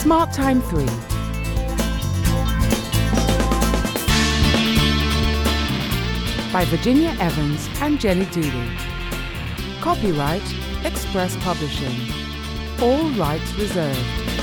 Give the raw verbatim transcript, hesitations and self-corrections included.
Smart Time three. By Virginia Evans and Jenny Dooley. Copyright Express Publishing. All rights reserved.